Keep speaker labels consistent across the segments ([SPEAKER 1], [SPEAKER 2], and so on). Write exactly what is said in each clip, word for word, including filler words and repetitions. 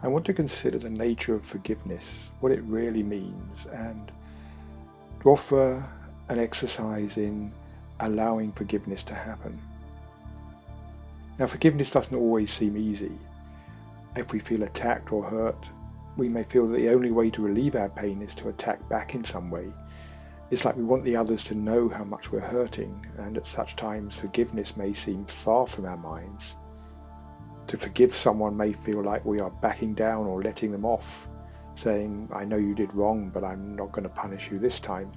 [SPEAKER 1] I want to consider the nature of forgiveness, what it really means, and to offer an exercise in allowing forgiveness to happen. Now, forgiveness doesn't always seem easy. If we feel attacked or hurt, we may feel that the only way to relieve our pain is to attack back in some way. It's like we want the others to know how much we're hurting, and at such times forgiveness may seem far from our minds. To forgive someone may feel like we are backing down or letting them off, saying, I know you did wrong, but I'm not going to punish you this time.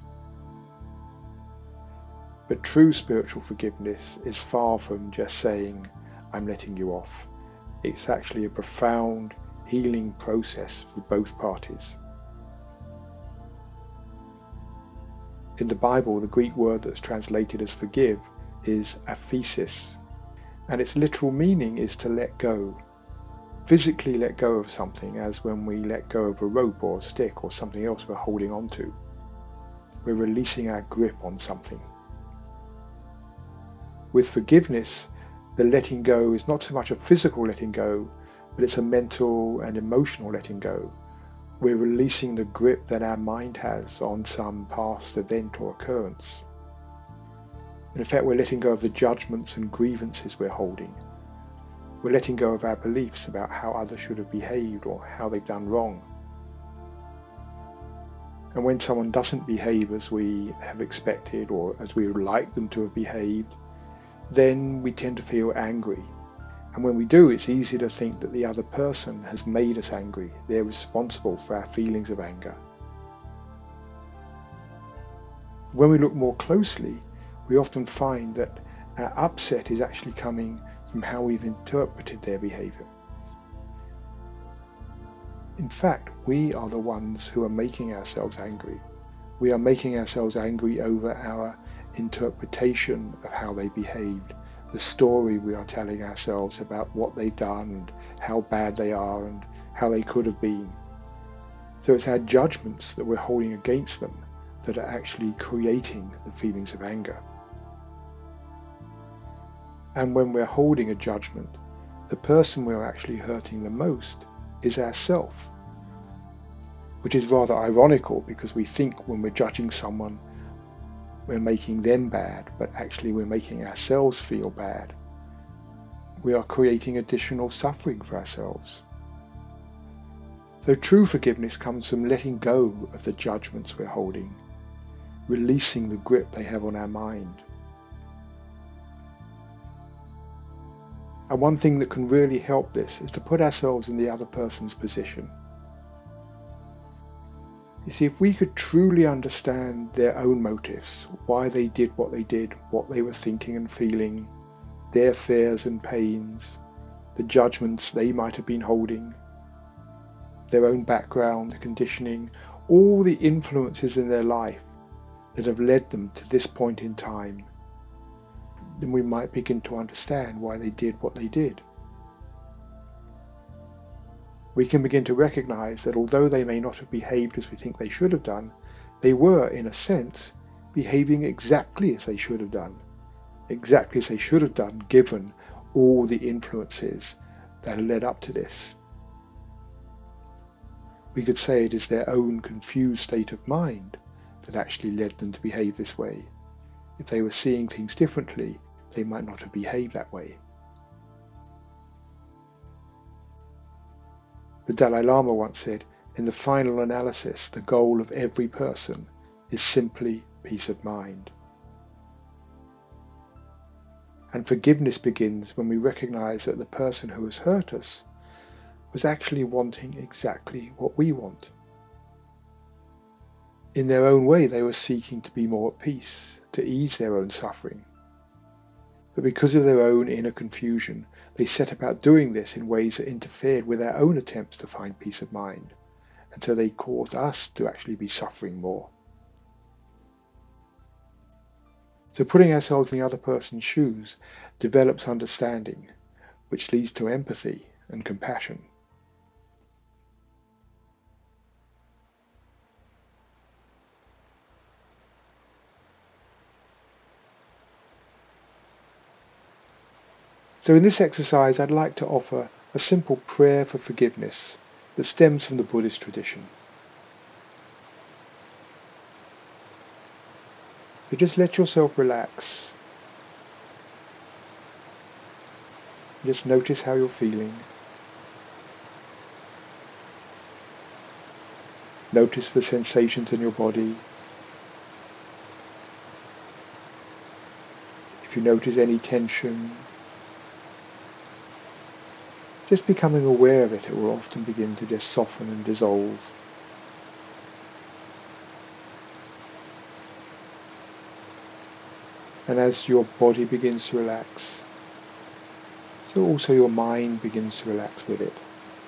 [SPEAKER 1] But true spiritual forgiveness is far from just saying, I'm letting you off. It's actually a profound healing process for both parties. In the Bible, the Greek word that's translated as forgive is aphesis, and its literal meaning is to let go. Physically let go of something, as when we let go of a rope or a stick or something else we're holding on to. We're releasing our grip on something. With forgiveness, the letting go is not so much a physical letting go, but it's a mental and emotional letting go. We're releasing the grip that our mind has on some past event or occurrence. In effect, we're letting go of the judgments and grievances we're holding. We're letting go of our beliefs about how others should have behaved or how they've done wrong. And when someone doesn't behave as we have expected or as we would like them to have behaved, then we tend to feel angry. And when we do, it's easy to think that the other person has made us angry. They're responsible for our feelings of anger. When we look more closely, we often find that our upset is actually coming from how we've interpreted their behavior. In fact, we are the ones who are making ourselves angry. We are making ourselves angry over our interpretation of how they behaved, the story we are telling ourselves about what they've done and how bad they are and how they could have been. So it's our judgments that we're holding against them that are actually creating the feelings of anger. And when we're holding a judgment, the person we're actually hurting the most is ourself, which is rather ironical because we think when we're judging someone we're making them bad, but actually we're making ourselves feel bad. We are creating additional suffering for ourselves. So true forgiveness comes from letting go of the judgments we're holding, releasing the grip they have on our mind. And one thing that can really help this is to put ourselves in the other person's position. You see, if we could truly understand their own motives, why they did what they did, what they were thinking and feeling, their fears and pains, the judgments they might have been holding, their own background, the conditioning, all the influences in their life that have led them to this point in time, then we might begin to understand why they did what they did. We can begin to recognize that although they may not have behaved as we think they should have done, they were, in a sense, behaving exactly as they should have done, exactly as they should have done given all the influences that had led up to this. We could say it is their own confused state of mind that actually led them to behave this way. If they were seeing things differently, they might not have behaved that way. The Dalai Lama once said, in the final analysis, the goal of every person is simply peace of mind. And forgiveness begins when we recognize that the person who has hurt us was actually wanting exactly what we want. In their own way, they were seeking to be more at peace, to ease their own suffering. But because of their own inner confusion, they set about doing this in ways that interfered with their own attempts to find peace of mind, and so they caused us to actually be suffering more. So putting ourselves in the other person's shoes develops understanding, which leads to empathy and compassion. So in this exercise, I'd like to offer a simple prayer for forgiveness that stems from the Buddhist tradition. You just let yourself relax. Just notice how you're feeling. Notice the sensations in your body. If you notice any tension, just becoming aware of it, it will often begin to just soften and dissolve. And as your body begins to relax, so also your mind begins to relax with it.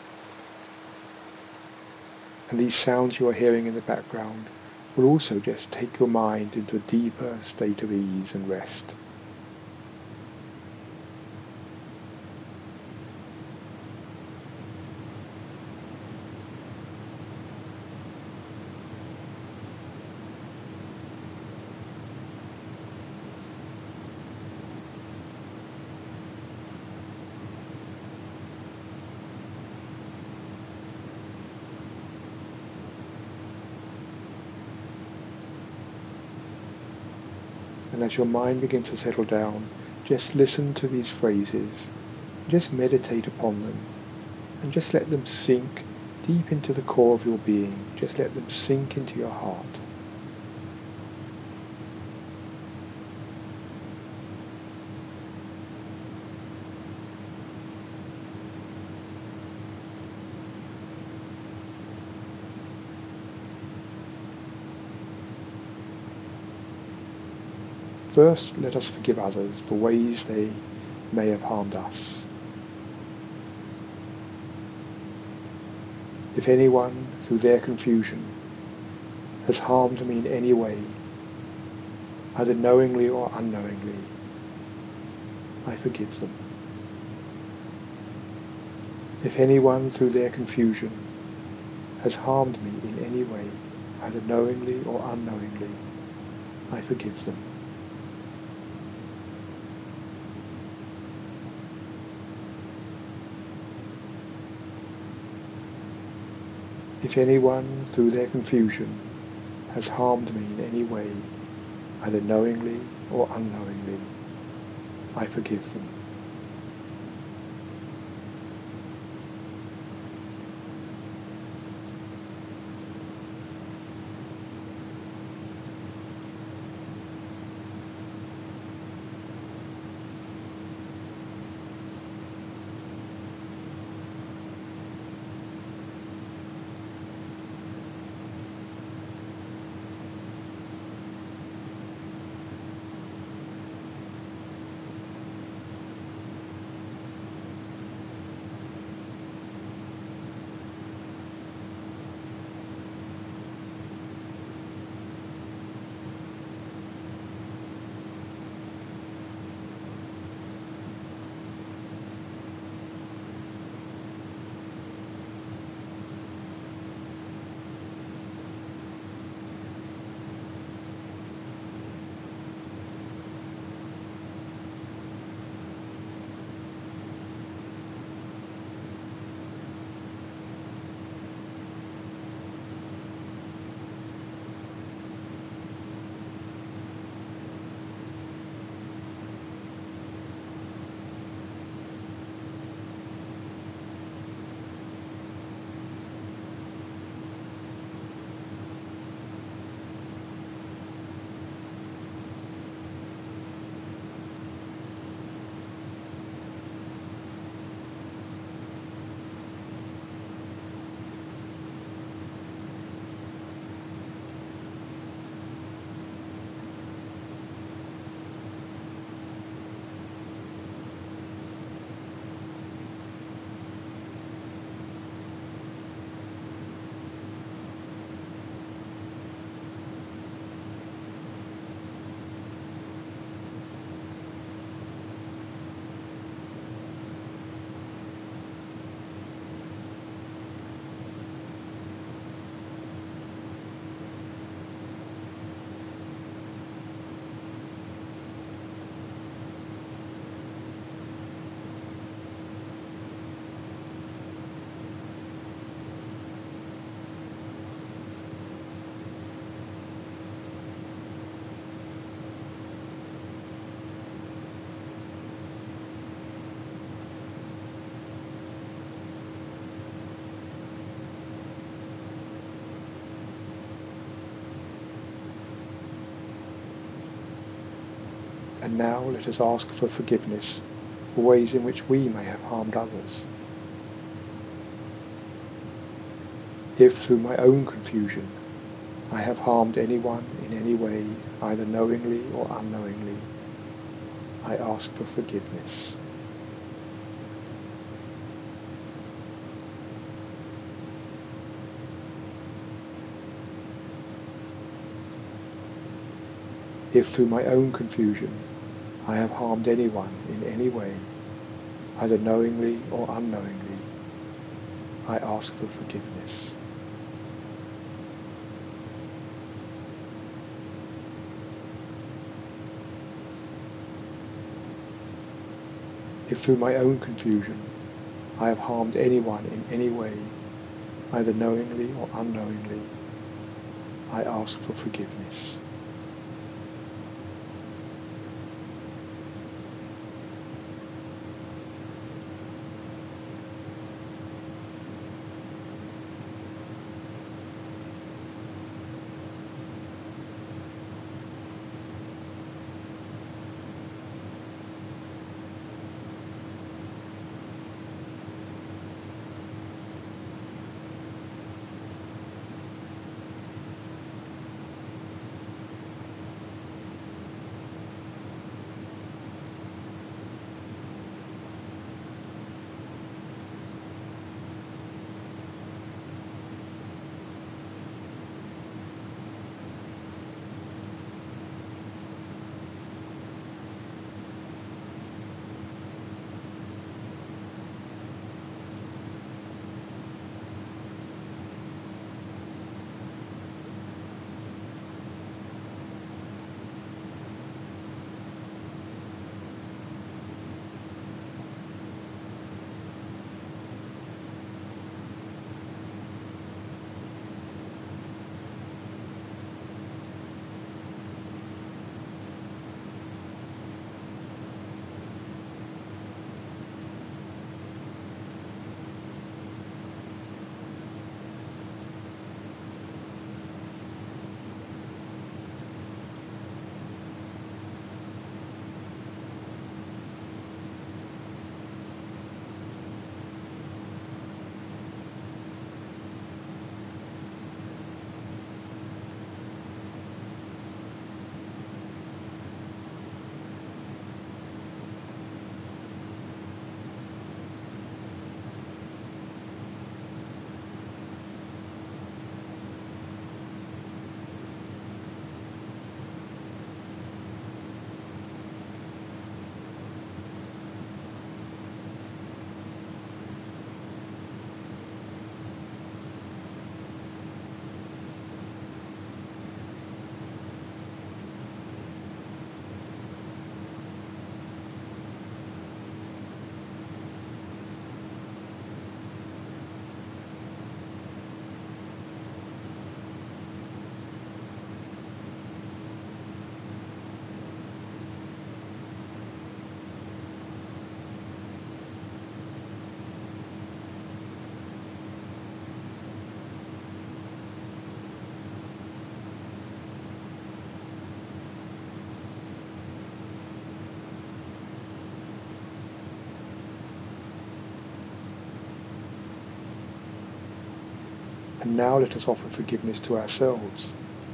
[SPEAKER 1] And these sounds you are hearing in the background will also just take your mind into a deeper state of ease and rest. And as your mind begins to settle down, just listen to these phrases, just meditate upon them, and just let them sink deep into the core of your being. Just let them sink into your heart. First, let us forgive others for ways they may have harmed us. If anyone, through their confusion, has harmed me in any way, either knowingly or unknowingly, I forgive them. If anyone, through their confusion, has harmed me in any way, either knowingly or unknowingly, I forgive them. If anyone, through their confusion, has harmed me in any way, either knowingly or unknowingly, I forgive them. And now let us ask for forgiveness for ways in which we may have harmed others. If through my own confusion I have harmed anyone in any way, either knowingly or unknowingly, I ask for forgiveness. If through my own confusion I have harmed anyone in any way, either knowingly or unknowingly, I ask for forgiveness. If through my own confusion I have harmed anyone in any way, either knowingly or unknowingly, I ask for forgiveness. And now let us offer forgiveness to ourselves.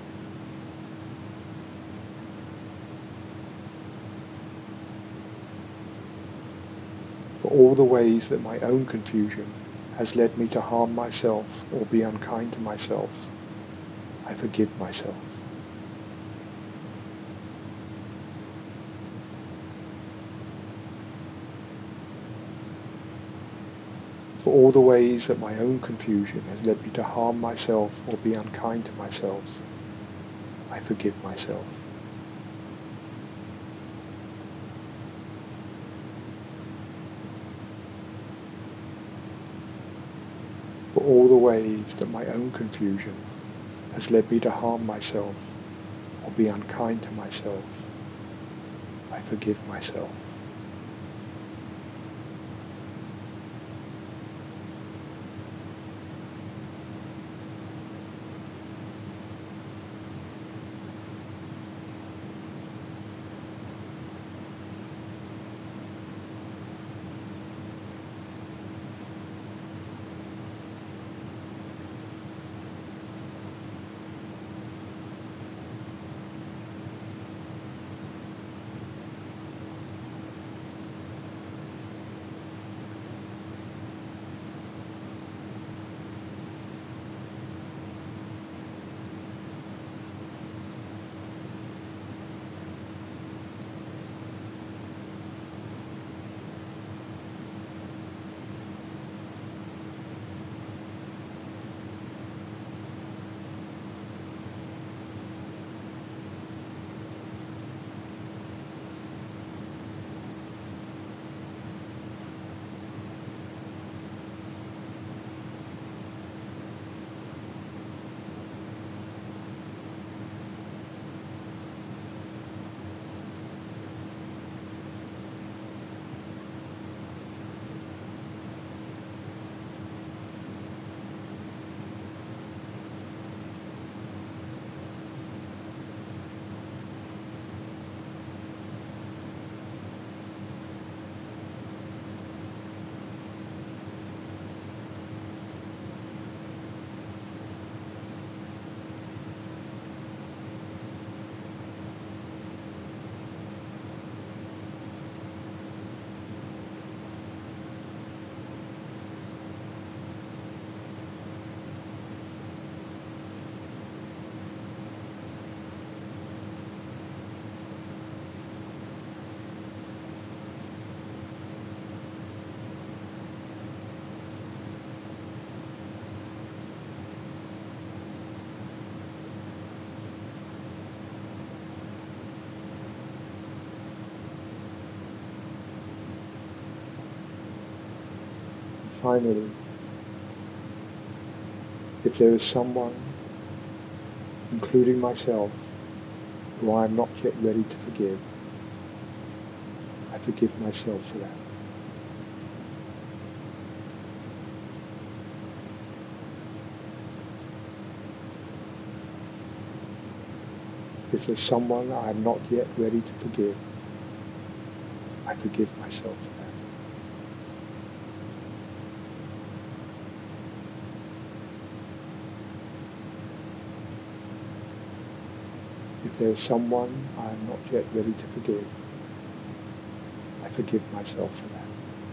[SPEAKER 1] For all the ways that my own confusion has led me to harm myself or be unkind to myself, I forgive myself. For all the ways that my own confusion has led me to harm myself or be unkind to myself, I forgive myself. For all the ways that my own confusion has led me to harm myself or be unkind to myself, I forgive myself. Finally, if there is someone, including myself, who I am not yet ready to forgive, I forgive myself for that. If there's someone I am not yet ready to forgive, I forgive myself for that. If there is someone I am not yet ready to forgive, I forgive myself for that.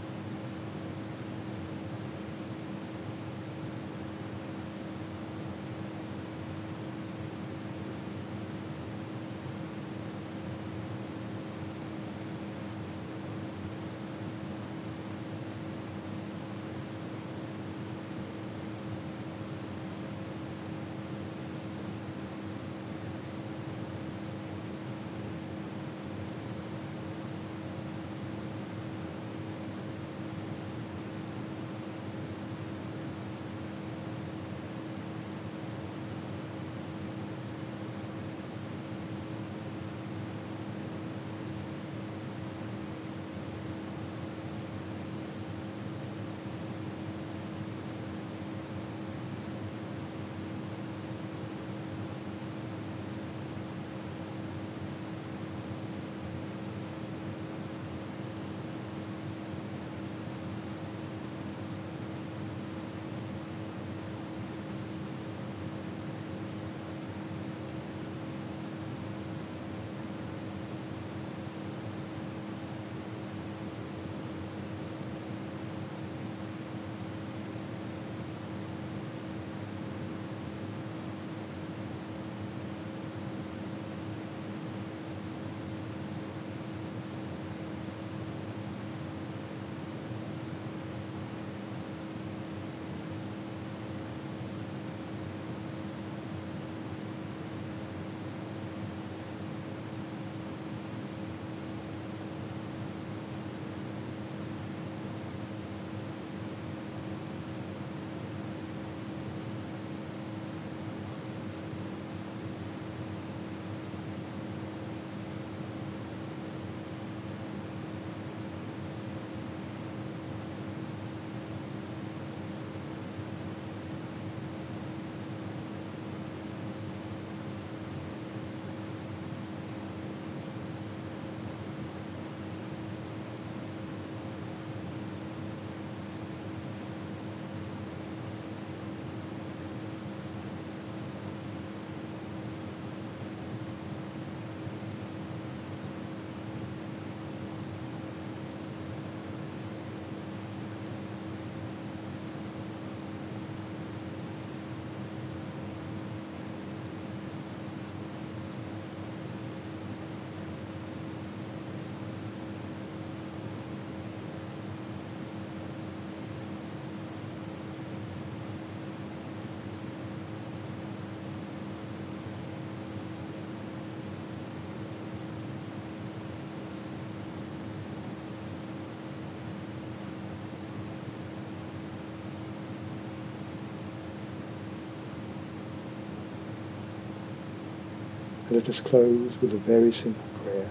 [SPEAKER 1] And let us close with a very simple prayer.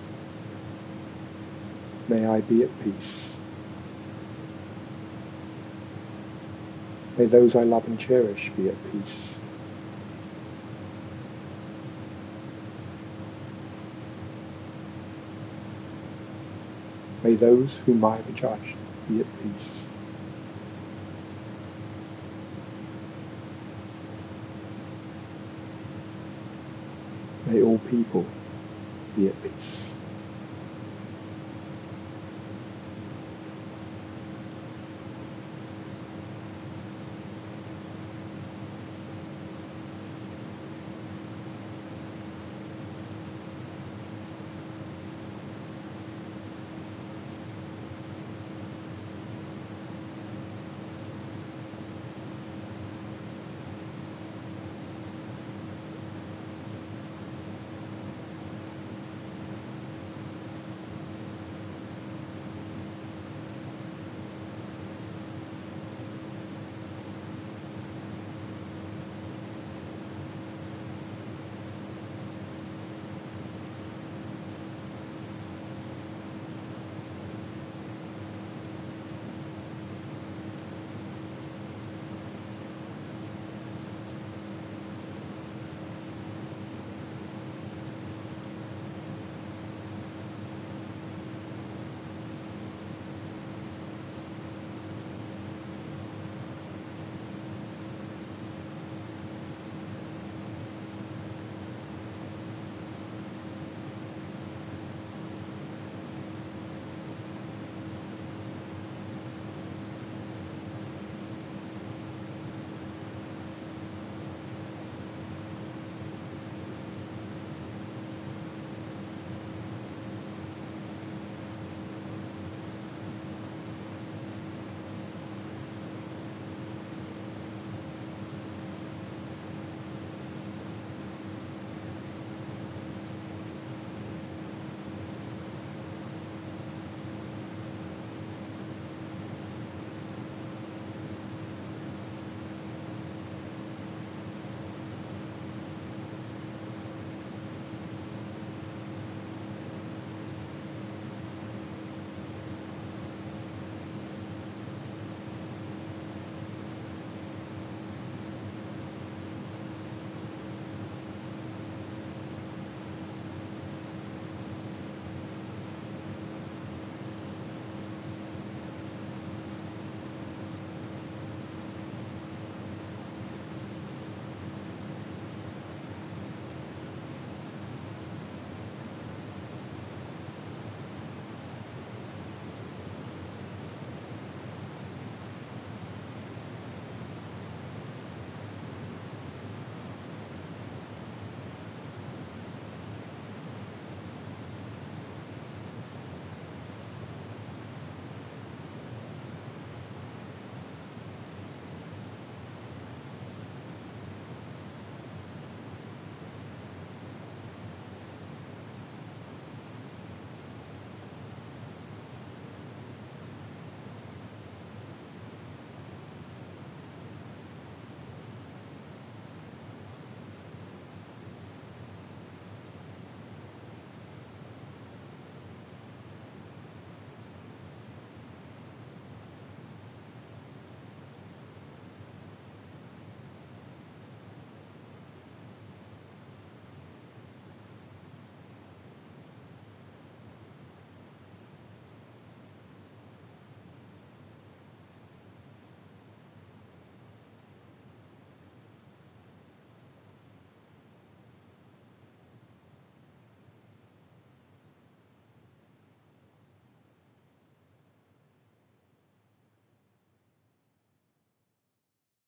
[SPEAKER 1] May I be at peace. May those I love and cherish be at peace. May those whom I have judged be at peace. May all people be at peace.